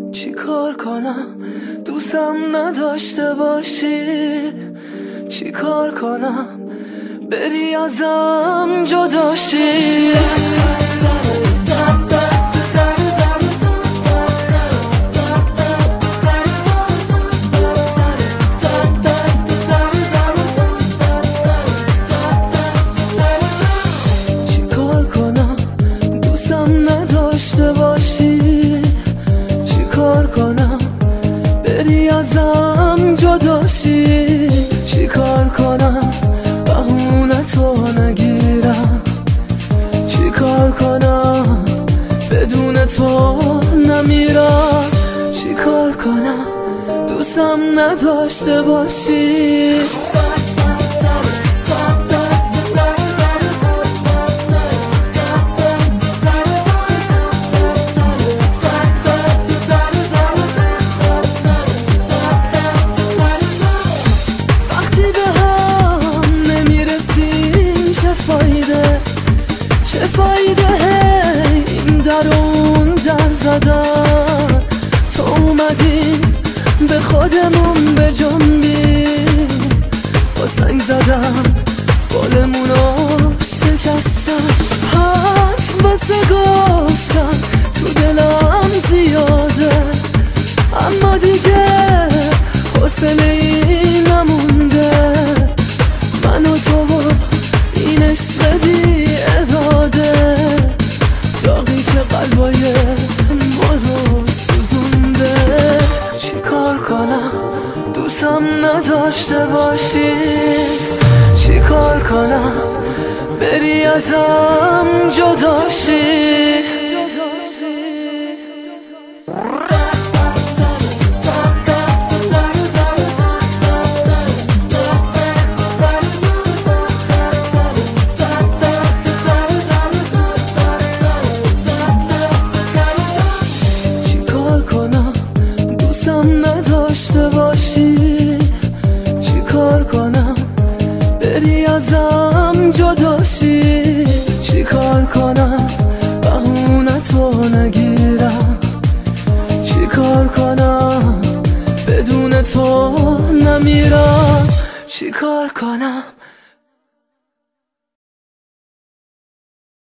چی کار کنم دوستم نداشته باشی؟ چی کار کنم بری ازم جداشی؟ چی کار کنم دوستم نداشته باشی؟ چی کار کنم بری ازم جداشی؟ چی کار کنم بهونه تو نگیرم؟ چی کار کنم بدون تو نمیرم؟ چی کار کنم دوستم نداشته باشی؟ چه فایده این در اون در زدن؟ تو اومدی به خودمون بجنبی، با سنگ زدم بالمونو شکستم، حرف واسه گفتم تو دلم زیاده، اما دیگه حوصله ای نمونده. من و تو و این عشق بی اراده، داغی که قلبای ما رو سوزونده. چی کار کنم دوستم نداشته باشی؟ چی کار کنم بری ازم جداشی؟ نداشته باشی؟ چی کار کنم بری ازم جداشی؟ چی کار کنم بهونه تو نگیرم؟ چی کار کنم بدون تو نمیرم؟ چی کار کنم